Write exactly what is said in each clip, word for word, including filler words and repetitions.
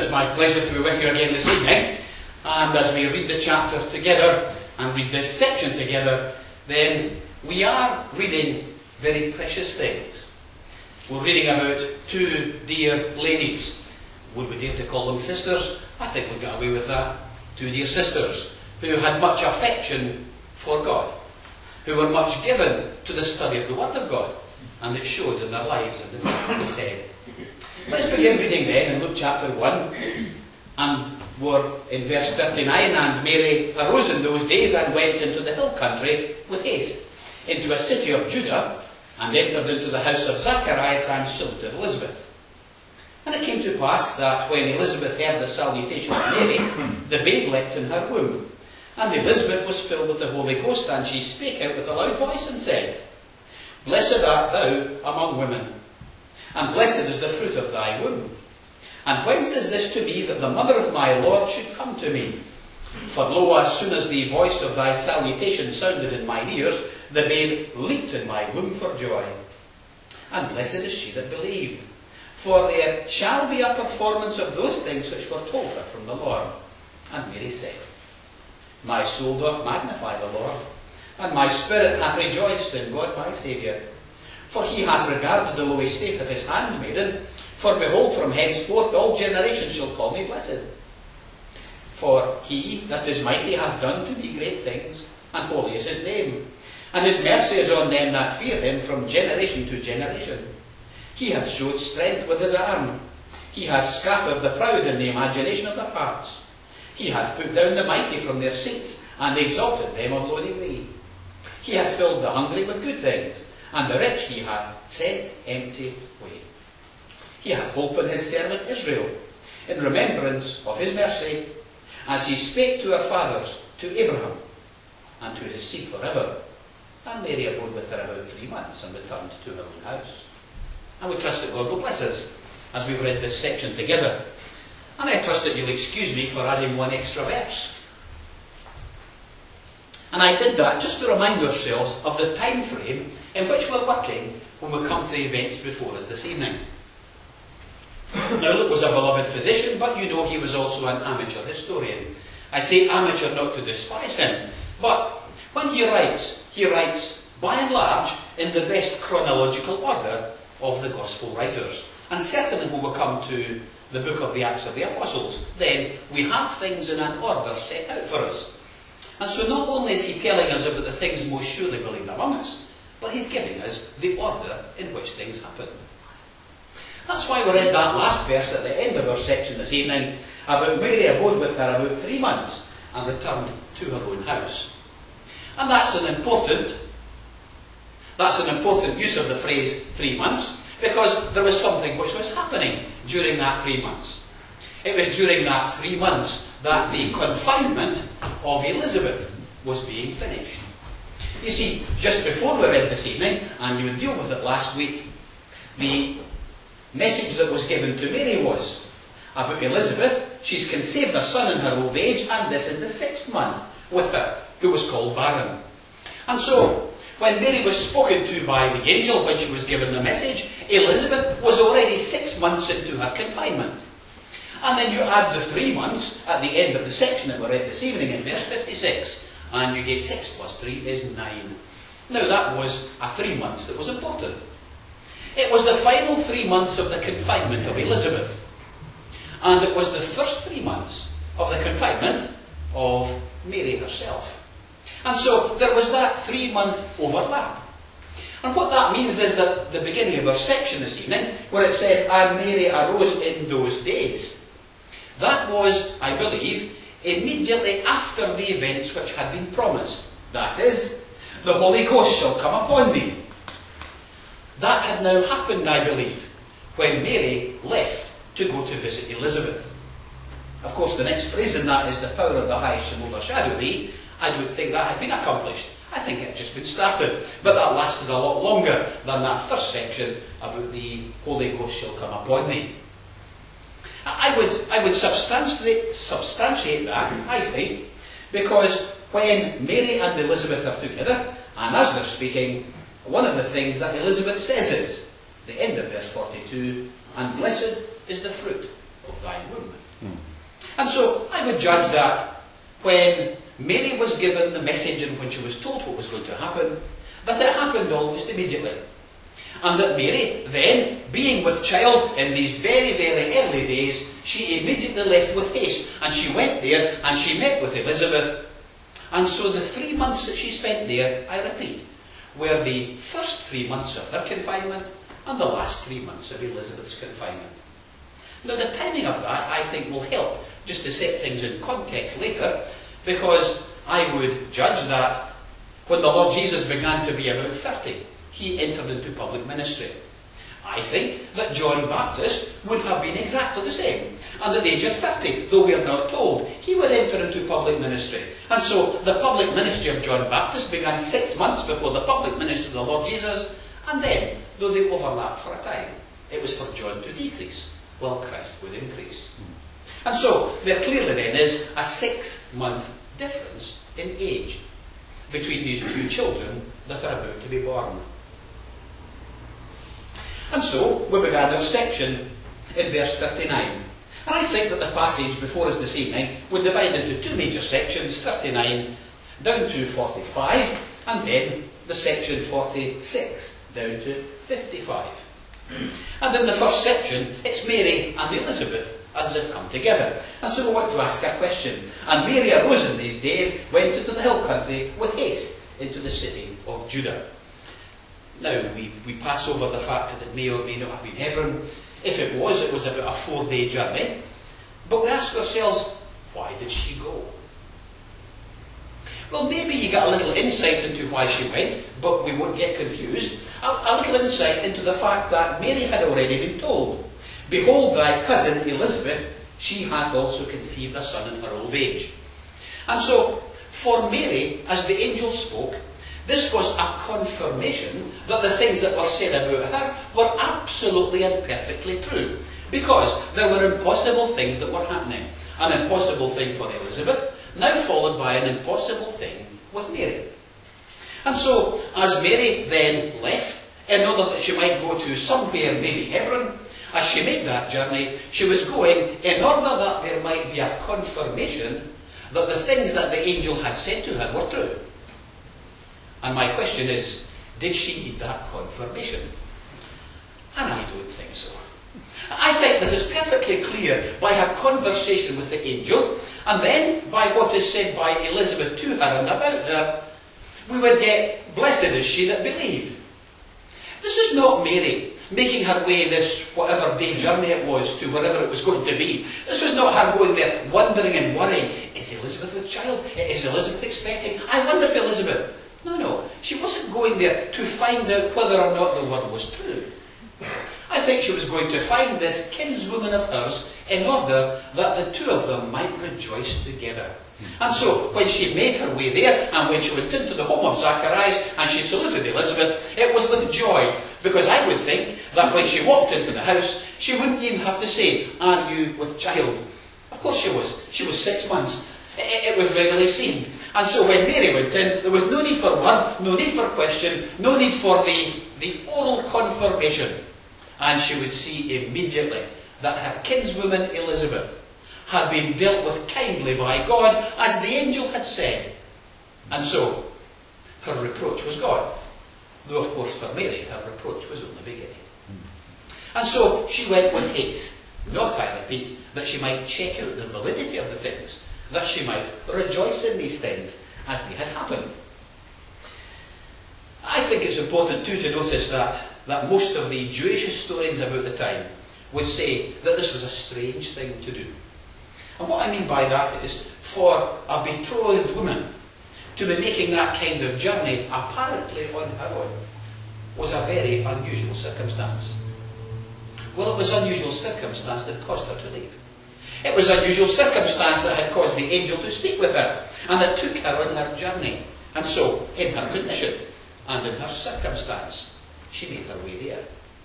It's my pleasure to be with you again this evening, and as we read the chapter together and read this section together, then we are reading very precious things. We're reading about two dear ladies. Would we dare to call them sisters? I think we'll get away with that. Two dear sisters who had much affection for God, who were much given to the study of the Word of God, and it showed in their lives and the things that they said. Let's begin reading then in Luke chapter one, and we're in verse thirty-nine. And Mary arose in those days and went into the hill country with haste, into a city of Judah, and entered into the house of Zacharias and son of Elizabeth. And it came to pass that when Elizabeth heard the salutation of Mary, the babe leapt in her womb. And Elizabeth was filled with the Holy Ghost, and she spake out with a loud voice and said, Blessed art thou among women, and blessed is the fruit of thy womb. And whence is this to me that the mother of my Lord should come to me? For lo, as soon as the voice of thy salutation sounded in mine ears, the babe leaped in my womb for joy. And blessed is she that believed, for there shall be a performance of those things which were told her from the Lord. And Mary said, My soul doth magnify the Lord, and my spirit hath rejoiced in God my Saviour. For he hath regarded the low estate of his handmaiden. For behold, from henceforth all generations shall call me blessed. For he that is mighty hath done to me great things, and holy is his name. And his mercy is on them that fear him from generation to generation. He hath showed strength with his arm. He hath scattered the proud in the imagination of their hearts. He hath put down the mighty from their seats, and exalted them of lowly way. He hath filled the hungry with good things, and the rich he hath sent empty away. He hath holpen his servant Israel, in remembrance of his mercy, as he spake to our fathers, to Abraham, and to his seed forever. And Mary abode with her about three months, and returned to her own house. And we trust that God will bless us, as we've read this section together. And I trust that you'll excuse me for adding one extra verse. And I did that just to remind ourselves of the time frame in which we're working when we come to the events before us this evening. Now, Luke was a beloved physician, but you know he was also an amateur historian. I say amateur not to despise him, but when he writes, he writes, by and large, in the best chronological order of the Gospel writers. And certainly when we come to the book of the Acts of the Apostles, then we have things in an order set out for us. And so not only is he telling us about the things most surely believed among us, but he's giving us the order in which things happen. That's why we read that last verse at the end of our section this evening, about Mary abode with her about three months, and returned to her own house. And that's an important, that's an important use of the phrase three months, because there was something which was happening during that three months. It was during that three months that the confinement of Elizabeth was being finished. You see, just before we read this evening, and you would deal with it last week, the message that was given to Mary was about Elizabeth. She's conceived a son in her old age, and this is the sixth month with her, who was called barren. And so, when Mary was spoken to by the angel when she was given the message, Elizabeth was already six months into her confinement. And then you add the three months at the end of the section that we read this evening in verse fifty-six, and you get six plus three is nine. Now that was a three months that was important. It was the final three months of the confinement of Elizabeth. And it was the first three months of the confinement of Mary herself. And so there was that three-month overlap. And what that means is that the beginning of our section this evening, where it says, And Mary arose in those days, that was, I believe, immediately after the events which had been promised. That is, the Holy Ghost shall come upon thee. That had now happened, I believe, when Mary left to go to visit Elizabeth. Of course, the next phrase in that is, the power of the high shall overshadow thee. I don't think that had been accomplished. I think it had just been started. But that lasted a lot longer than that first section about the Holy Ghost shall come upon thee. I would, I would substantiate, substantiate that, I think, because when Mary and Elizabeth are together, and as they're speaking, one of the things that Elizabeth says is, the end of verse forty-two, and blessed is the fruit of thy womb. Mm. And so I would judge that when Mary was given the message and when she was told what was going to happen, that it happened almost immediately. And that Mary, then, being with child in these very, very early days, she immediately left with haste. And she went there and she met with Elizabeth. And so the three months that she spent there, I repeat, were the first three months of her confinement and the last three months of Elizabeth's confinement. Now, the timing of that, I think, will help just to set things in context later, because I would judge that when the Lord Jesus began to be about thirty, he entered into public ministry. I think that John Baptist would have been exactly the same. And at the age of thirty, though we are not told, he would enter into public ministry. And so the public ministry of John Baptist began six months before the public ministry of the Lord Jesus. And then, though they overlapped for a time, it was for John to decrease, while Christ would increase. And so there clearly then is a six-month difference in age between these two children that are about to be born. And so we began our section in verse thirty-nine. And I think that the passage before us this evening would divide into two major sections, thirty-nine down to forty-five, and then the section forty-six down to fifty-five. And in the first section, it's Mary and Elizabeth as they've come together. And so we want to ask a question. And Mary arose in these days, went into the hill country with haste into the city of Judah. Now, we, we pass over the fact that it may or may not have been Hebron. If it was, it was about a four-day journey. But we ask ourselves, why did she go? Well, maybe you get a little insight into why she went, but we won't get confused. A, a little insight into the fact that Mary had already been told, "Behold, thy cousin Elizabeth, she hath also conceived a son in her old age." And so, for Mary, as the angel spoke, this was a confirmation that the things that were said about her were absolutely and perfectly true. Because there were impossible things that were happening. An impossible thing for Elizabeth, now followed by an impossible thing with Mary. And so, as Mary then left, in order that she might go to somewhere, maybe Hebron, as she made that journey, she was going in order that there might be a confirmation that the things that the angel had said to her were true. And my question is, did she need that confirmation? And I don't think so. I think that it's perfectly clear by her conversation with the angel, and then by what is said by Elizabeth to her and about her, we would get, "Blessed is she that believed." This is not Mary making her way this whatever day journey it was to wherever it was going to be. This was not her going there wondering and worrying, is Elizabeth with child? Is Elizabeth expecting? I wonder if Elizabeth... No, no. She wasn't going there to find out whether or not the word was true. I think she was going to find this kinswoman of hers in order that the two of them might rejoice together. And so, when she made her way there, and when she went into the home of Zacharias, and she saluted Elizabeth, it was with joy, because I would think that when she walked into the house, she wouldn't even have to say, "Are you with child?" Of course she was. She was six months. It, it was readily seen. And so when Mary went in, there was no need for word, no need for question, no need for the, the oral confirmation. And she would see immediately that her kinswoman Elizabeth had been dealt with kindly by God, as the angel had said. And so, her reproach was gone. Though, of course, for Mary, her reproach was only beginning. And so, she went with haste, not, I repeat, that she might check out the validity of the things, that she might rejoice in these things as they had happened. I think it's important, too, to notice that, that most of the Jewish historians about the time would say that this was a strange thing to do. And what I mean by that is, for a betrothed woman to be making that kind of journey, apparently on her own, was a very unusual circumstance. Well, it was an unusual circumstance that caused her to leave. It was an unusual circumstance that had caused the angel to speak with her, and that took her on her journey. And so, in her condition, and in her circumstance, she made her way there.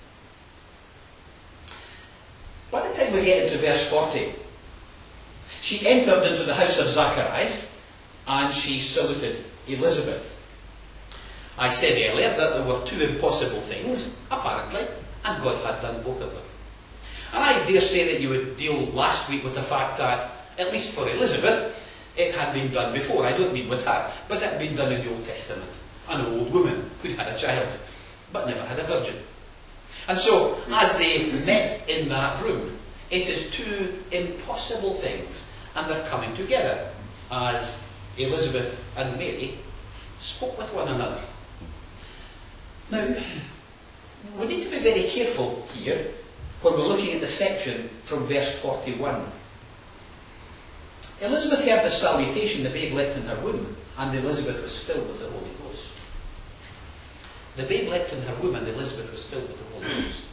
By the time we get into verse forty, she entered into the house of Zacharias, and she saluted Elizabeth. I said earlier that there were two impossible things, apparently, and God had done both of them. And I dare say that you would deal last week with the fact that, at least for Elizabeth, it had been done before. I don't mean with her, but it had been done in the Old Testament. An old woman who'd had a child, but never had a virgin. And so, as they met in that room, it is two impossible things, and they're coming together as Elizabeth and Mary spoke with one another. Now, we need to be very careful here when we're looking at the section from verse forty-one. Elizabeth heard the salutation the babe leapt in her womb, and Elizabeth was filled with the Holy Ghost. The babe leapt in her womb, and Elizabeth was filled with the Holy Ghost.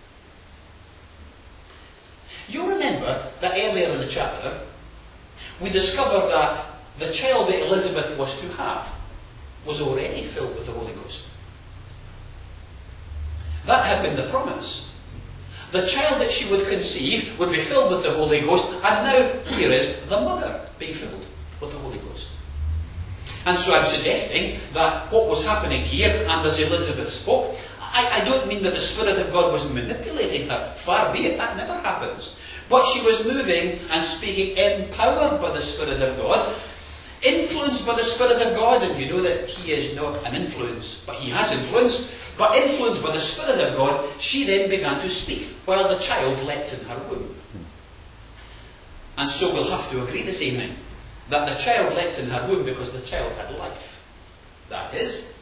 You remember that earlier in the chapter, we discovered that the child that Elizabeth was to have was already filled with the Holy Ghost. That had been the promise. The child that she would conceive would be filled with the Holy Ghost, and now here is the mother being filled with the Holy Ghost. And so I'm suggesting that what was happening here, and as Elizabeth spoke, I, I don't mean that the Spirit of God was manipulating her. Far be it, that never happens. But she was moving and speaking empowered by the Spirit of God, influenced by the Spirit of God, and you know that He is not an influence, but He has influence, but influenced by the Spirit of God, she then began to speak, while the child leapt in her womb. And so we'll have to agree this evening that the child leapt in her womb because the child had life. That is,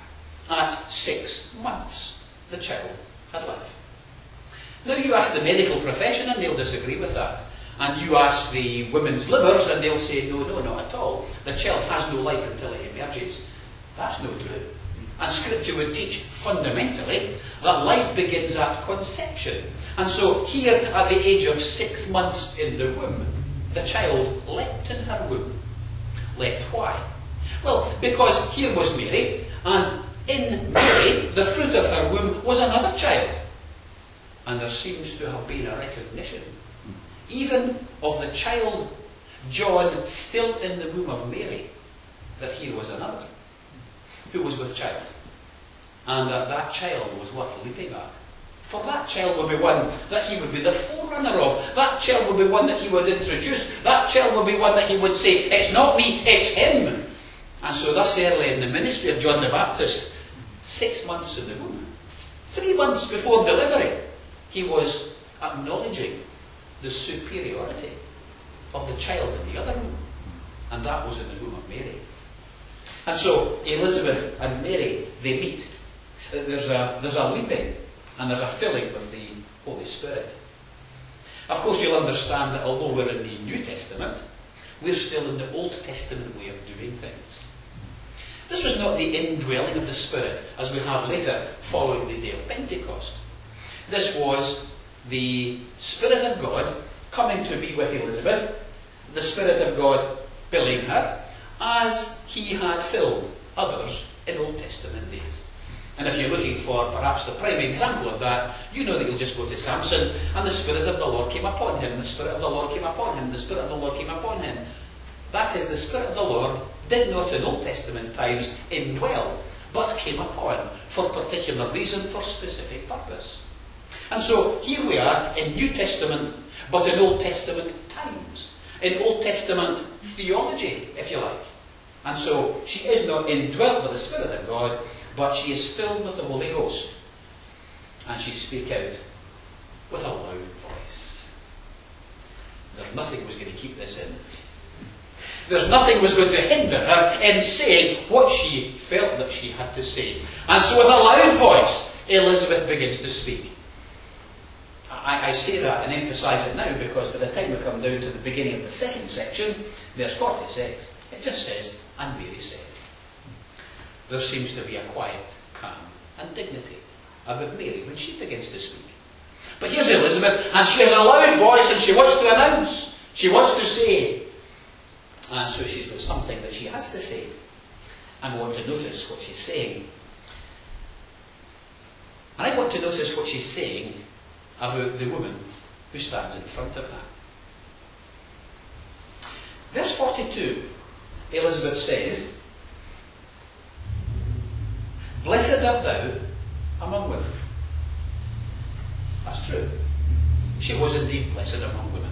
at six months, the child had life. Now you ask the medical profession and they'll disagree with that. And you ask the women's livers and they'll say, no, no, not at all. The child has no life until it emerges. That's not true. And Scripture would teach fundamentally that life begins at conception. And so here at the age of six months in the womb, the child leapt in her womb. Leapt why? Well, because here was Mary, and in Mary, the fruit of her womb was another child. And there seems to have been a recognition, even of the child, John, still in the womb of Mary, that here was another who was with child. And that that child was worth leaping at. For that child would be one that he would be the forerunner of. That child would be one that he would introduce. That child would be one that he would say, it's not me, it's him. And so thus early in the ministry of John the Baptist, six months in the womb, three months before delivery, he was acknowledging the superiority of the child in the other womb. And that was in the womb of Mary. And so Elizabeth and Mary, they meet. There's a, there's a leaping and there's a filling with the Holy Spirit. Of course, you'll understand that although we're in the New Testament, we're still in the Old Testament way of doing things. This was not the indwelling of the Spirit as we have later following the day of Pentecost. This was the Spirit of God coming to be with Elizabeth, the Spirit of God filling her, as He had filled others in Old Testament days. And if you're looking for perhaps the prime example of that, you know that you'll just go to Samson, and the Spirit of the Lord came upon him, the Spirit of the Lord came upon him, the Spirit of the Lord came upon him. That is, the Spirit of the Lord did not in Old Testament times indwell, but came upon for particular reason, for specific purpose. And so here we are in New Testament, but in Old Testament times, in Old Testament theology, if you like. And so she is not indwelt by the Spirit of God, but she is filled with the Holy Ghost. And she speaks out with a loud voice. There's nothing was going to keep this in. There's nothing was going to hinder her in saying what she felt that she had to say. And so with a loud voice, Elizabeth begins to speak. I, I say that and emphasise it now because by the time we come down to the beginning of the second section, verse forty-six, it just says, and Mary said. There seems to be a quiet, calm and dignity about Mary when she begins to speak. But here's Elizabeth, and she has a loud voice and she wants to announce. She wants to say. And so she's got something that she has to say. And I want to notice what she's saying. And I want to notice what she's saying about the woman who stands in front of her. Verse forty-two, Elizabeth says, "Blessed art thou among women." That's true. she was indeed blessed among women.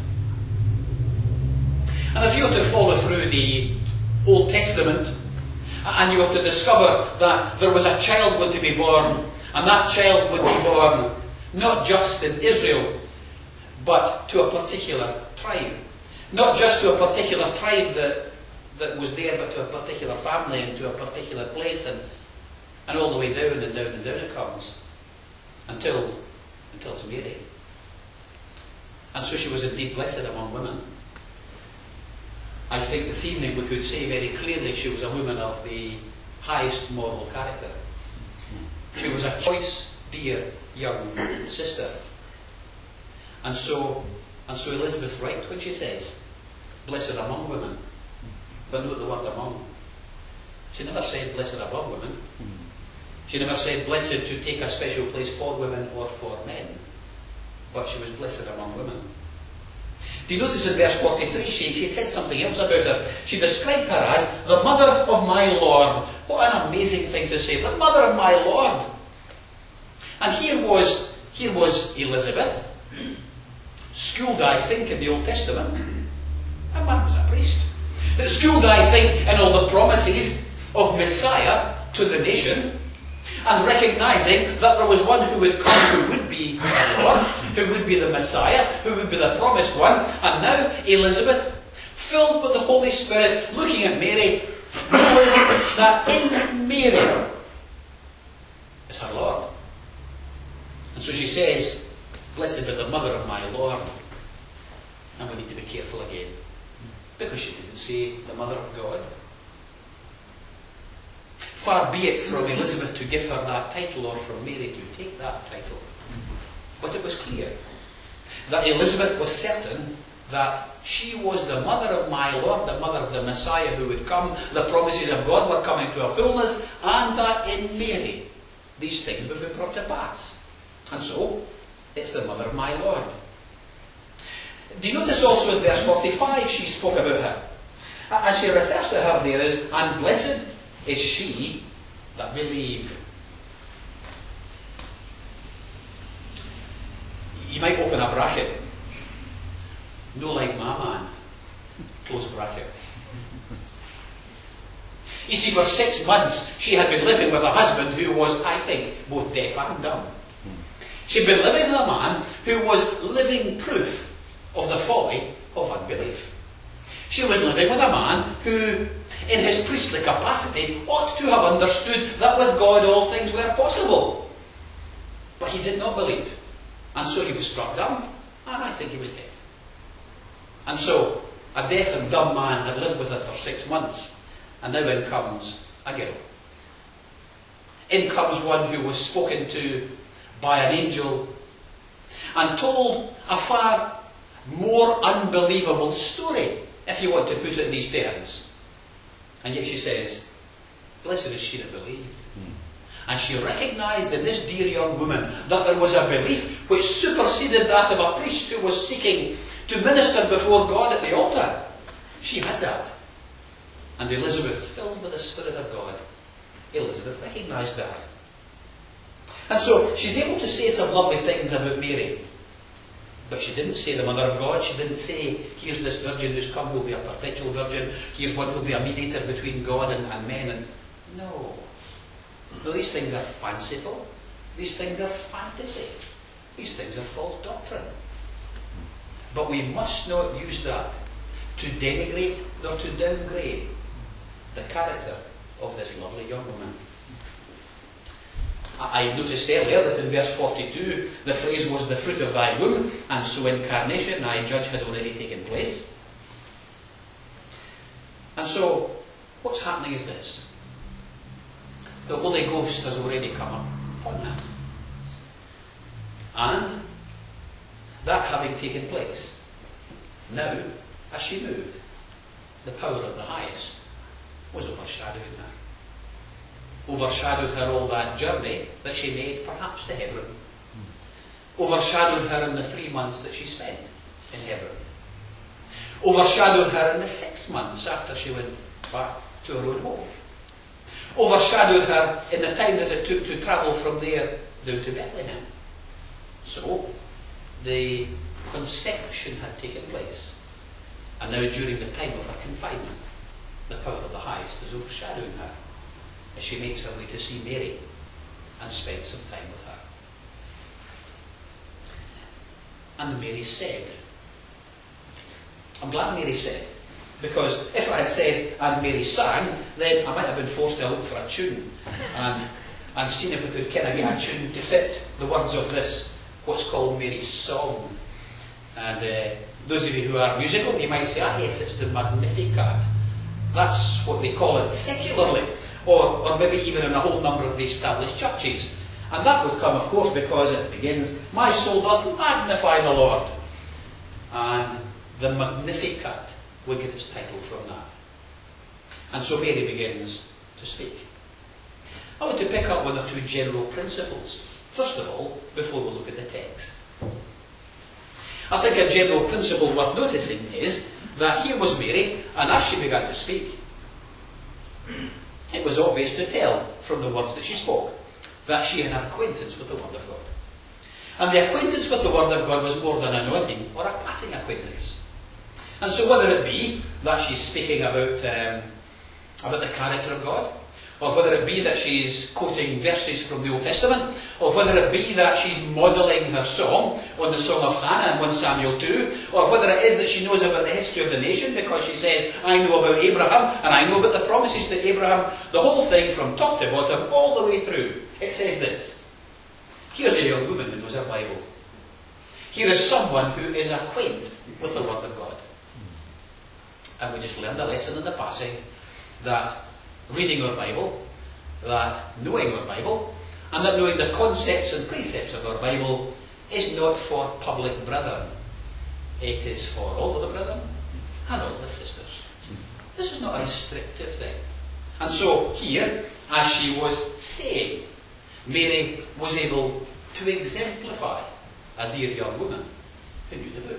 And if you were to follow through the Old Testament, and you were to discover that there was a child going to be born, and that child would be born not just in Israel, but to a particular tribe. Not just to a particular tribe that, that was there, but to a particular family and to a particular place, and, and all the way down and down and down it comes, until, until it's Mary. And so she was indeed blessed among women. I think this evening we could say very clearly she was a woman of the highest moral character. She was a choice, dear, young sister. And so, and so Elizabeth right when she says, blessed among women. But note the word among. She never said blessed above women. She never said blessed to take a special place for women or for men. But she was blessed among women. Do you notice in verse forty-three, she, she said something else about her. She described her as the mother of my Lord. What an amazing thing to say, the mother of my Lord. And here was, here was Elizabeth, schooled, I think, in the Old Testament. That man was a priest. Schooled, I think, in all the promises of Messiah to the nation, and recognising that there was one who would come who would be our Lord, who would be the Messiah, who would be the promised one. And now Elizabeth, filled with the Holy Spirit, looking at Mary, knows that in Mary is her Lord. And so she says, blessed be the mother of my Lord. And we need to be careful again, because she didn't say the mother of God. Far be it from Elizabeth to give her that title, or from Mary to take that title. But it was clear that Elizabeth was certain that she was the mother of my Lord, the mother of the Messiah who would come. The promises of God were coming to a fullness, and that in Mary these things would be brought to pass. And so, it's the mother of my Lord. Do you notice also in verse forty-five she spoke about her? And she refers to her there as, and blessed is she that believed. You might open a bracket. No like my man. Close bracket. You see, for six months she had been living with a husband who was, I think, both deaf and dumb. She'd been living with a man who was living proof of the folly of unbelief. She was living with a man who, in his priestly capacity, ought to have understood that with God all things were possible. But he did not believe. And so he was struck dumb, and I think he was deaf. And so, a deaf and dumb man had lived with her for six months, and now in comes a girl. In comes one who was spoken to by an angel, and told a far more unbelievable story, if you want to put it in these terms. And yet she says, blessed is she that believed. Mm. And she recognised in this dear young woman that there was a belief which superseded that of a priest who was seeking to minister before God at the altar. She had that. And Elizabeth, filled with the Spirit of God, Elizabeth recognised that. And so she's able to say some lovely things about Mary. But she didn't say the mother of God. She didn't say, here's this virgin who's come who will be a perpetual virgin. Here's one who will be a mediator between God and, and men. And no. No, these things are fanciful. These things are fantasy. These things are false doctrine. But we must not use that to denigrate or to downgrade the character of this lovely young woman. I noticed earlier that in verse forty-two the phrase was the fruit of thy womb, and so incarnation, I judge, had already taken place. And so, what's happening is this. The Holy Ghost has already come upon her. And, that having taken place, now, as she moved, the power of the highest was overshadowing her. Overshadowed her all that journey that she made, perhaps to Hebron. Mm. Overshadowed her in the three months that she spent in Hebron. Overshadowed her in the six months after she went back to her own home. Overshadowed her in the time that it took to travel from there down to Bethlehem. So, the conception had taken place. And now during the time of her confinement, the power of the highest is overshadowing her as she makes her way to see Mary and spends some time with her. And Mary said, I'm glad Mary said, because if I had said, and Mary sang, then I might have been forced to look for a tune and, and seen if we could kind of get a tune to fit the words of this, what's called Mary's song. And uh, those of you who are musical, you might say, ah yes, it's the Magnificat. That's what they call it secularly, or, or maybe even in a whole number of the established churches. And that would come, of course, because it begins, my soul doth magnify the Lord. And the Magnificat would get its title from that. And so Mary begins to speak. I want to pick up one or two general principles. First of all, before we look at the text. I think a general principle worth noticing is that here was Mary, and as she began to speak, it was obvious to tell from the words that she spoke that she had an acquaintance with the Word of God. And the acquaintance with the Word of God was more than a knowing or a passing acquaintance. And so whether it be that she's speaking about, um, about the character of God, or whether it be that she's quoting verses from the Old Testament, or whether it be that she's modelling her song on the Song of Hannah in First Samuel two, or whether it is that she knows about the history of the nation because she says, I know about Abraham, and I know about the promises to Abraham, the whole thing from top to bottom, all the way through. It says this. Here's a young woman who knows her Bible. Here is someone who is acquainted with the Word of God. And we just learned a lesson in the passing that reading our Bible, that knowing our Bible, and that knowing the concepts and precepts of our Bible is not for public brethren. It is for all of the brethren and all of the sisters. This is not a restrictive thing. And so here, as she was saying, Mary was able to exemplify a dear young woman who knew the book.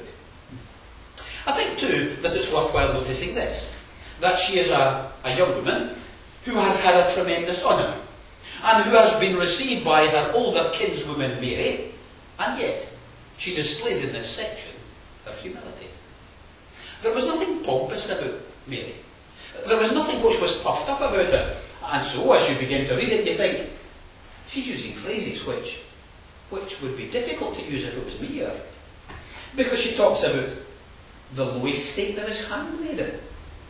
I think too that it's worthwhile noticing this, that she is a, a young woman who has had a tremendous honour, and who has been received by her older kinswoman Mary, and yet she displays in this section her humility. There was nothing pompous about Mary. There was nothing which was puffed up about her. And so as you begin to read it, you think, she's using phrases which, which would be difficult to use if it was me here. Because she talks about the low estate of his handmaiden.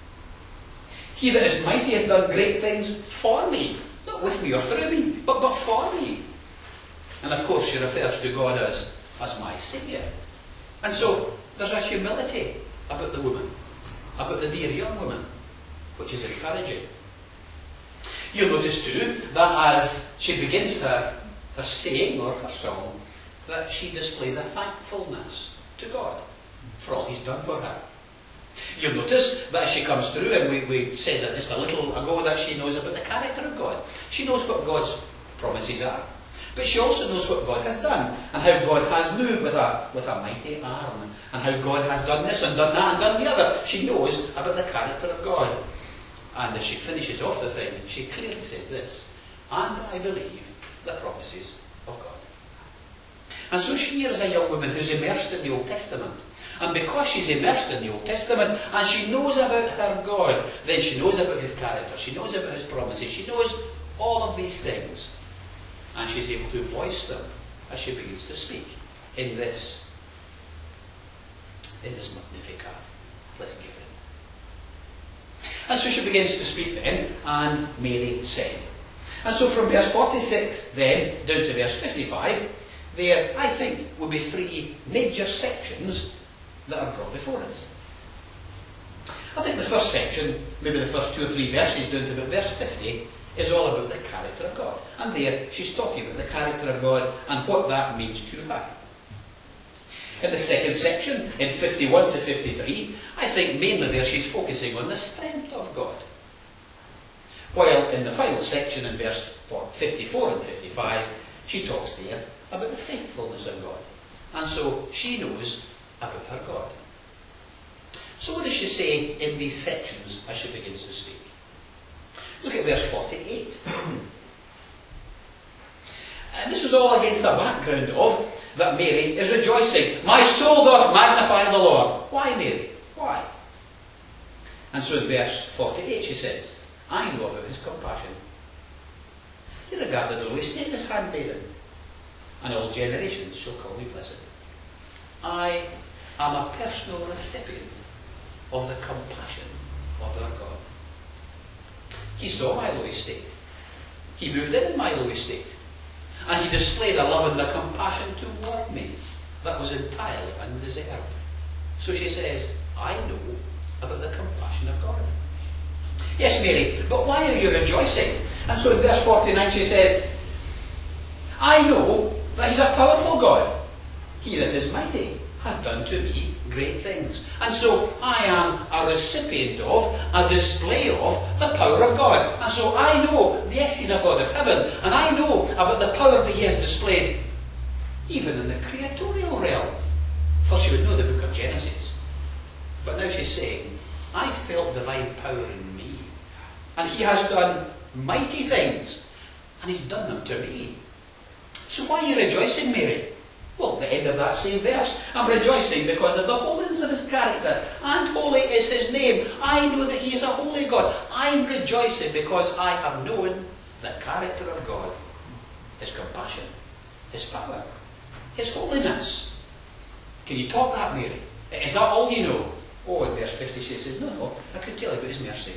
He that is mighty hath done great things for me. Not with me or through me, but, but for me. And of course she refers to God as, as my Saviour. And so there's a humility about the woman, about the dear young woman, which is encouraging. You'll notice too that as she begins her, her saying or her song, that she displays a thankfulness to God for all He's done for her. You'll notice that as she comes through, and we, we said that just a little ago, that she knows about the character of God. She knows what God's promises are. But she also knows what God has done, and how God has moved with a, with a mighty arm, and how God has done this and done that and done the other. She knows about the character of God. And as she finishes off the thing, she clearly says this, and I believe the promises of God. And so she is a young woman who's immersed in the Old Testament. And because she's immersed in the Old Testament, and she knows about her God, then she knows about His character, she knows about His promises, she knows all of these things. And she's able to voice them as she begins to speak in this, in this Magnificat. Let's give it. And so she begins to speak then, and Mary said. And so from verse forty-six then, down to verse fifty-five, there, I think, will be three major sections that are brought before us. I think the first section, maybe the first two or three verses down to about verse fifty, is all about the character of God. And there, she's talking about the character of God and what that means to her. In the second section, in fifty-one to fifty-three, I think mainly there she's focusing on the strength of God. While in the final section, in verse fifty-four and fifty-five, she talks there about the faithfulness of God. And so she knows about her God. So what does she say in these sections as she begins to speak? Look at verse forty-eight. And this was all against a background of that Mary is rejoicing. My soul doth magnify the Lord. Why, Mary? Why? And so in verse forty-eight she says, I know about his compassion. He regarded the lowly state as handmaiden, and all generations shall call me blessed. I am a personal recipient of the compassion of our God. He saw my low estate. He moved in in my low estate. And he displayed a love and a compassion toward me that was entirely undeserved. So she says, I know about the compassion of God. Yes, Mary, but why are you rejoicing? And so in verse forty-nine she says, I know that he's a powerful God. He that is mighty hath done to me great things. And so I am a recipient of, a display of the power of God. And so I know, yes, he's a God of heaven, and I know about the power that he has displayed even in the creatorial realm. For she would know the book of Genesis. But now she's saying, I felt divine power in me. And he has done mighty things. And he's done them to me. So why are you rejoicing, Mary? Well, the end of that same verse. I'm rejoicing because of the holiness of his character. And holy is his name. I know that he is a holy God. I'm rejoicing because I have known the character of God. His compassion. His power. His holiness. Can you talk that, Mary? Is that all you know? Oh, in verse fifty she says, no, no, I can tell you about his mercy.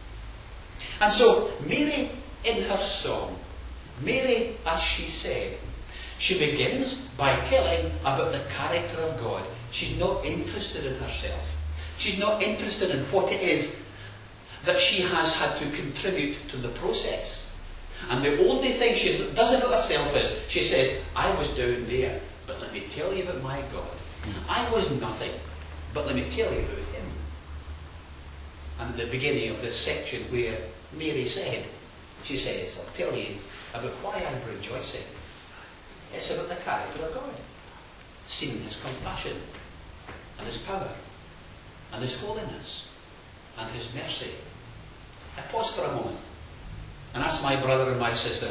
And so, Mary in her song, Mary, as she said, she begins by telling about the character of God. She's not interested in herself. She's not interested in what it is that she has had to contribute to the process. And the only thing she does about herself is, she says, I was down there, but let me tell you about my God. I was nothing, but let me tell you about him. And at the beginning of this section where Mary said, she says, I'll tell you about why I'm rejoicing. It's about the character of God, seeing his compassion, and his power, and his holiness, and his mercy. I pause for a moment and ask my brother and my sister,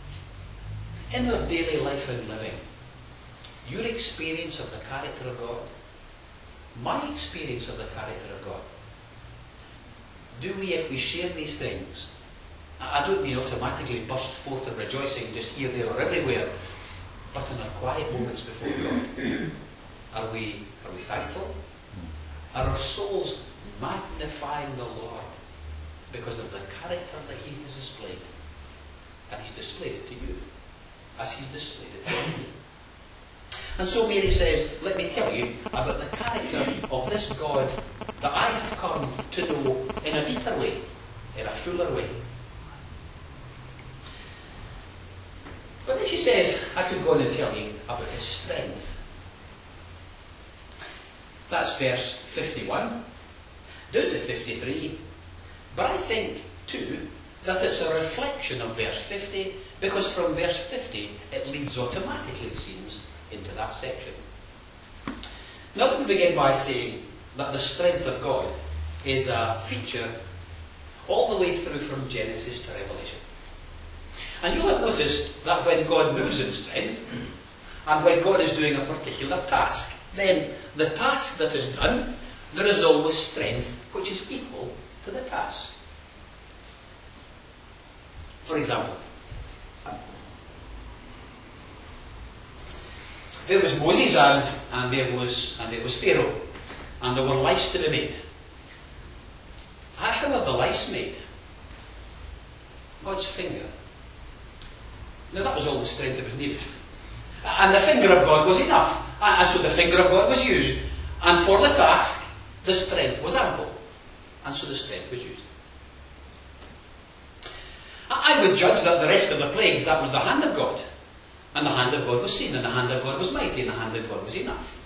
in their daily life and living, your experience of the character of God, my experience of the character of God, do we, if we share these things, I don't mean automatically burst forth in rejoicing just here, there or everywhere, but in our quiet moments before God, are we, are we thankful? Are our souls magnifying the Lord because of the character that he has displayed? And he's displayed it to you, as he's displayed it to me. And so Mary says, let me tell you about the character of this God that I have come to know in a deeper way, in a fuller way. But then she says, I could go on and tell you about his strength. That's verse fifty-one, down to fifty-three. But I think, too, that it's a reflection of verse fifty, because from verse fifty it leads automatically, it seems, into that section. Now let me begin by saying that the strength of God is a feature all the way through from Genesis to Revelation. And you'll have noticed that when God moves in strength, and when God is doing a particular task, then the task that is done, there is always strength which is equal to the task. For example, there was Moses and, and there was and there was Pharaoh, and there were lice to be made. How were the lice made? God's finger. Now that was all the strength that was needed. And the finger of God was enough. And so the finger of God was used. And for the task, the strength was ample. And so the strength was used. I would judge that the rest of the plagues, that was the hand of God. And the hand of God was seen, and the hand of God was mighty, and the hand of God was enough.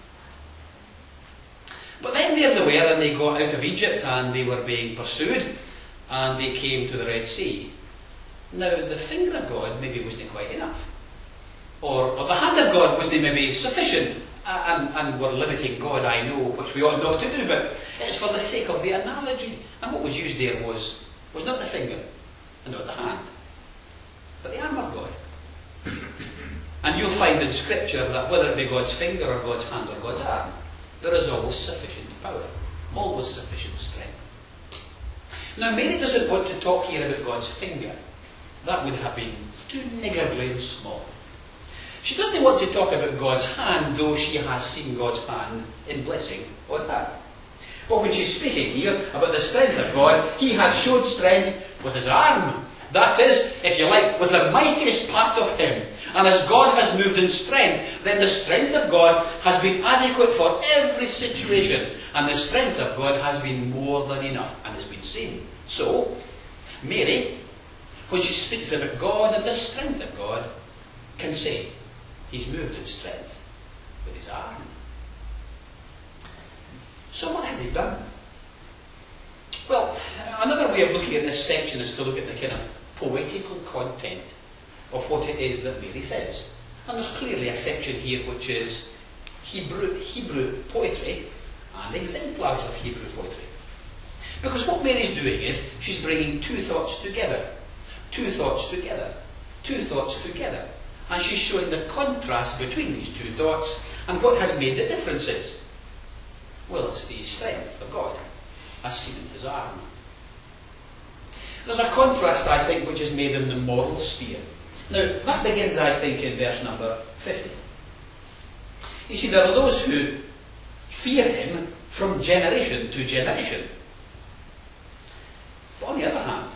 But then there they were, and they got out of Egypt, and they were being pursued, and they came to the Red Sea. Now, the finger of God maybe wasn't quite enough. Or, or the hand of God wasn't maybe sufficient. And, and we're limiting God, I know, which we ought not to do, but it's for the sake of the analogy. And what was used there was, was not the finger, and not the hand, but the arm of God. And you'll find in Scripture that whether it be God's finger or God's hand or God's arm, there is always sufficient power, always sufficient strength. Now, Mary doesn't want to talk here about God's finger. That would have been too niggardly and small. She doesn't want to talk about God's hand, though she has seen God's hand in blessing on her. But when she's speaking here about the strength of God, He has showed strength with His arm. That is, if you like, with the mightiest part of Him. And as God has moved in strength, then the strength of God has been adequate for every situation. And the strength of God has been more than enough and has been seen. So, Mary, when she speaks about God and the strength of God, can say, He's moved in strength with His arm. So what has He done? Well, another way of looking at this section is to look at the kind of poetical content of what it is that Mary says. And there's clearly a section here which is Hebrew, Hebrew poetry and exemplars of Hebrew poetry. Because what Mary's doing is she's bringing two thoughts together. Two thoughts together. Two thoughts together. And she's showing the contrast between these two thoughts and what has made the differences. Well, it's the strength of God as seen in His arm. There's a contrast, I think, which is made in the moral sphere. Now, that begins, I think, in verse number fifty. You see, there are those who fear Him from generation to generation. But on the other hand,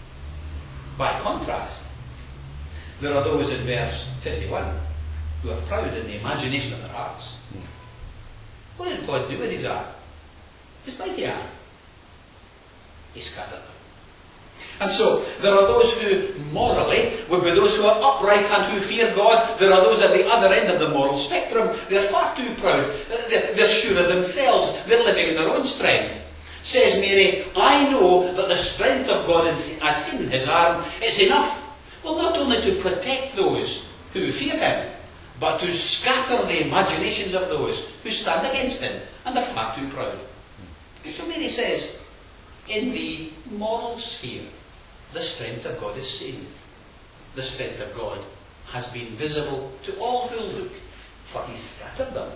by contrast, there are those in verse fifty-one who are proud in the imagination of their hearts. What did God do with His arm? His mighty arm. He scattered them. And so, there are those who morally would be those who are upright and who fear God. There are those at the other end of the moral spectrum. They're far too proud. They're, they're sure of themselves. They're living in their own strength. Says Mary, I know that the strength of God as seen in His arm is enough. Well, not only to protect those who fear Him, but to scatter the imaginations of those who stand against Him and are far too proud. And so Mary says, in the moral sphere, the strength of God is seen. The strength of God has been visible to all who look, for He scattered them.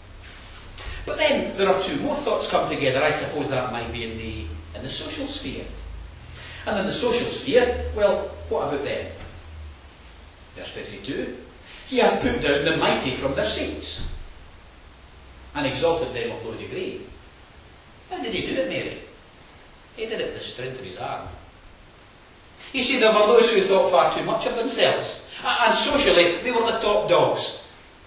But then there are two more thoughts come together. I suppose that might be in the, in the social sphere. And in the social sphere, well, what about them? Verse fifty-two. He hath put down the mighty from their seats, and exalted them of low degree. How did He do it, Mary? He did it with the strength of His arm. You see, there were those who thought far too much of themselves, and socially they were the top dogs.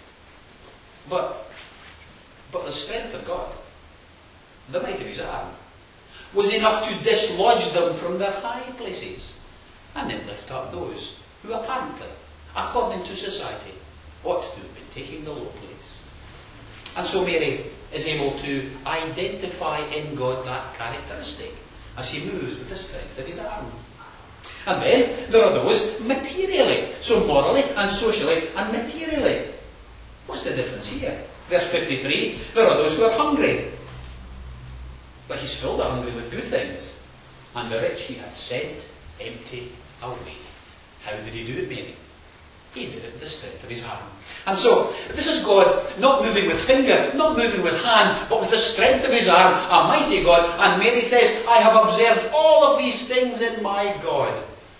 But, but the strength of God, the might of His arm, was enough to dislodge them from their high places, and then lift up those who apparently, according to society, ought to have been taking the low place. And so Mary is able to identify in God that characteristic as He moves with the strength of His arm. And then there are those materially, so morally and socially and materially. What's the difference here? Verse fifty-three, there are those who are hungry, but He's filled the hungry with good things, and the rich He hath sent empty away. How did He do it, Mary? He did it with the strength of His arm. And so, this is God not moving with finger, not moving with hand, but with the strength of His arm, a mighty God. And Mary says, I have observed all of these things in my God.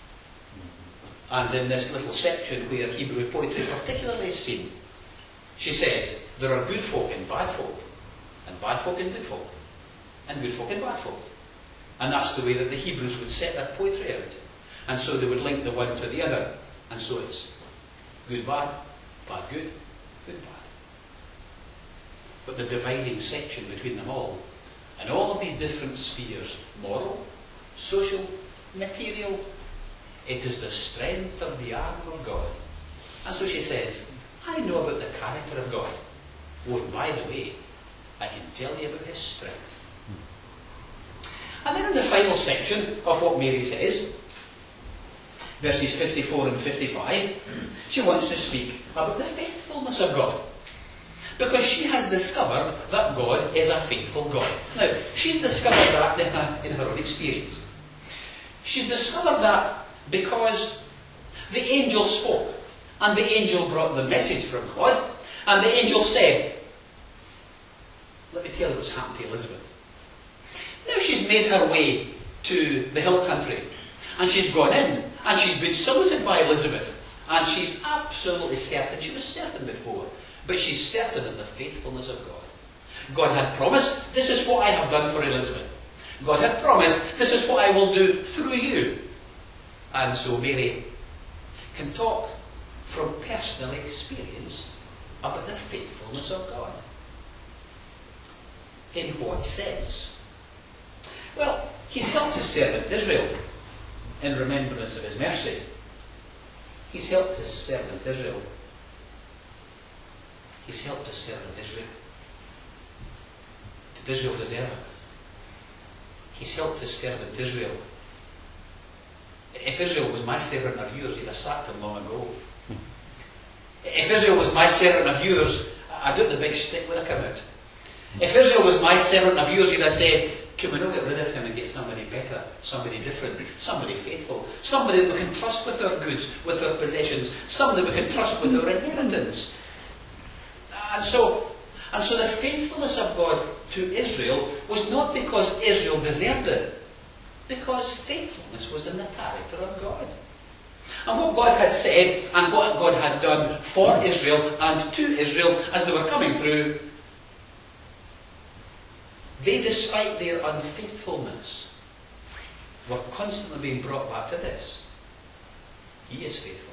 And in this little section where Hebrew poetry particularly is seen, she says, there are good folk and bad folk, and bad folk and good folk, and good folk and bad folk. And that's the way that the Hebrews would set their poetry out. And so they would link the one to the other. And so it's good, bad, bad, good, good, bad. But the dividing section between them all, and all of these different spheres, moral, social, material, it is the strength of the arm of God. And so she says, I know about the character of God. Oh, and by the way, I can tell you about His strength. And then in the final section of what Mary says, verses fifty-four and fifty-five, she wants to speak about the faithfulness of God. Because she has discovered that God is a faithful God. Now, she's discovered that in her, in her own experience. She's discovered that because the angel spoke, And the angel brought the message from God. And the angel said, let me tell you what's happened to Elizabeth. Now she's made her way to the hill country. And she's gone in. And she's been saluted by Elizabeth. And she's absolutely certain. She was certain before. But she's certain of the faithfulness of God. God had promised, this is what I have done for Elizabeth. God had promised, this is what I will do through you. And so Mary can talk from personal experience about the faithfulness of God. In what sense? Well, he's helped his servant Israel in remembrance of his mercy. He's helped his servant Israel. He's helped his servant Israel. Did Israel deserve it? He's helped his servant Israel. If Israel was my servant or yours, he'd have sacked him long ago. If Israel was my servant of yours, I doubt the big stick would have come out. If Israel was my servant of yours, he'd have said, can we not get rid of him and get somebody better, somebody different, somebody faithful, somebody that we can trust with our goods, with our possessions, somebody we can trust with our inheritance. And so, and so the faithfulness of God to Israel was not because Israel deserved it, because faithfulness was in the character of God. And what God had said and what God had done for Israel and to Israel as they were coming through, they, despite their unfaithfulness, were constantly being brought back to this. He is faithful.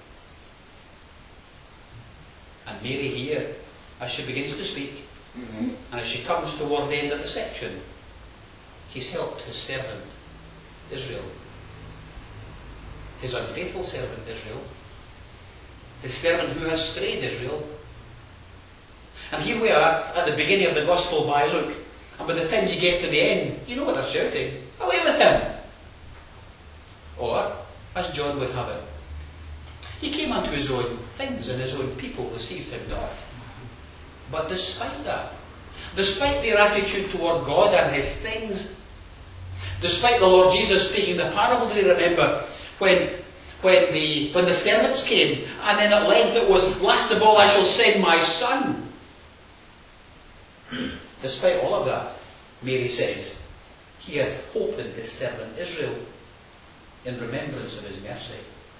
And Mary here, as she begins to speak, mm-hmm. and as she comes toward the end of the section, he's helped his servant Israel. His unfaithful servant Israel. His servant who has strayed Israel. And here we are at the beginning of the Gospel by Luke. And by the time you get to the end, you know what they're shouting. Away with him! Or, as John would have it, he came unto his own things and his own people received him not. But despite that, despite their attitude toward God and his things, despite the Lord Jesus speaking the parable, do you remember when, when, the, when the servants came, and then at length it was, last of all I shall send my son. Despite all of that, Mary says, he hath hope in his servant Israel, in remembrance of his mercy.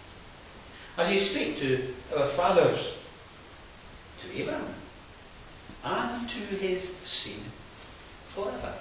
As he spake to our fathers, to Abraham, and to his seed forever.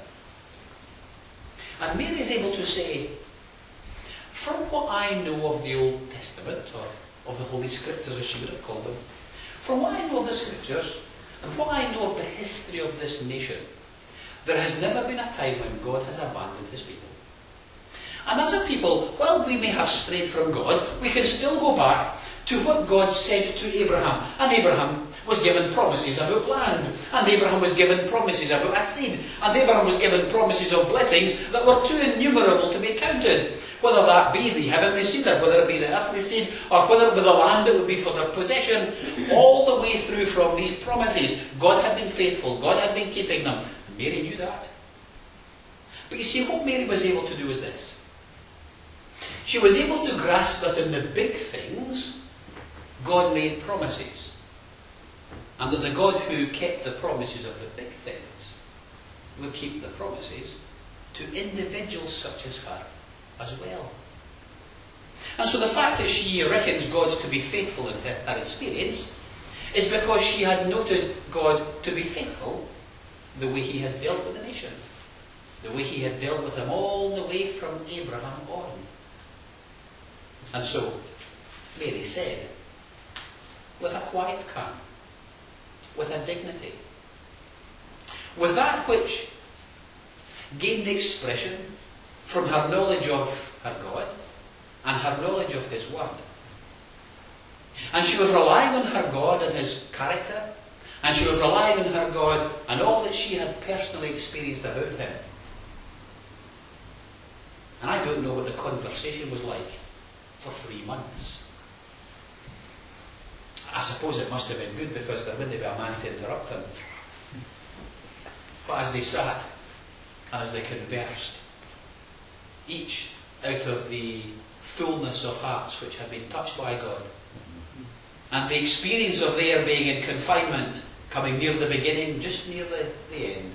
And Mary is able to say, from what I know of the Old Testament, or of the Holy Scriptures as she would have called them, from what I know of the Scriptures, and what I know of the history of this nation, there has never been a time when God has abandoned his people. And as a people, while we may have strayed from God, we can still go back to what God said to Abraham. And Abraham was given promises about land. And Abraham was given promises about a seed. And Abraham was given promises of blessings that were too innumerable to be counted. Whether that be the heavenly seed, or whether it be the earthly seed, or whether it be the land that would be for their possession, all the way through from these promises, God had been faithful. God had been keeping them. And Mary knew that. But you see, what Mary was able to do is this. She was able to grasp that in the big things, God made promises. And that the God who kept the promises of the big things will keep the promises to individuals such as her as well. And so the fact that she reckons God to be faithful in her, her experience is because she had noted God to be faithful the way he had dealt with the nation. The way he had dealt with them all the way from Abraham on. And so, Mary said, with a quiet calm, with a dignity, with that which gained expression from her knowledge of her God and her knowledge of his word. And she was relying on her God and his character, and she was relying on her God and all that she had personally experienced about him. And I don't know what the conversation was like for three months. I suppose it must have been good because there wouldn't be a man to interrupt them. But as they sat, as they conversed, each out of the fullness of hearts which had been touched by God, And the experience of their being in confinement, coming near the beginning, just near the, the end.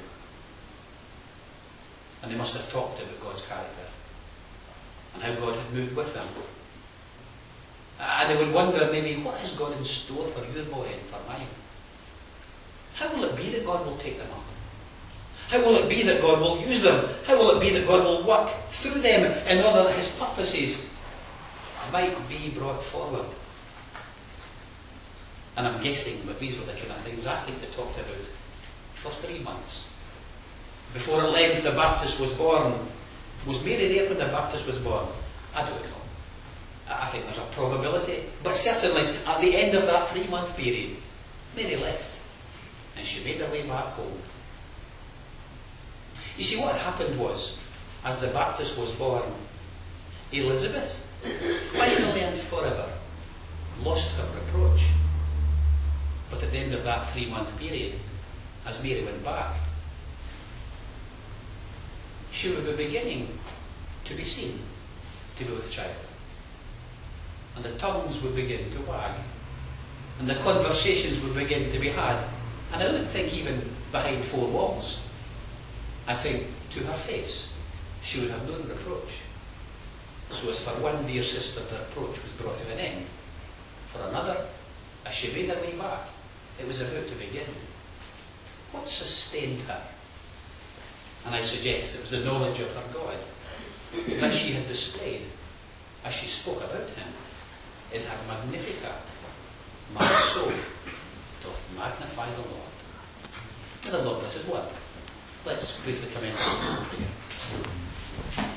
And they must have talked about God's character and how God had moved with them. And they would wonder maybe, what has God in store for your boy and for mine? How will it be that God will take them up? How will it be that God will use them? How will it be that God will work through them in order that His purposes might be brought forward? And I'm guessing, but these were the kind of things I think they talked about for three months. Before at length the Baptist was born. Was Mary there when the Baptist was born? I don't know. I think there's a probability. But certainly, at the end of that three-month period, Mary left. And she made her way back home. You see, what happened was, as the Baptist was born, Elizabeth, finally and forever, lost her reproach. But at the end of that three-month period, as Mary went back, she would be beginning to be seen to be with child. And the tongues would begin to wag. And the conversations would begin to be had. And I don't think even behind four walls. I think to her face, she would have no reproach. So as for one dear sister, the reproach was brought to an end. For another, as she made her way back, it was about to begin. What sustained her? And I suggest it was the knowledge of her God that she had displayed as she spoke about Him in her Magnificat. My soul doth magnify the Lord. And the Lord bless His word. Let's briefly come in and prayer.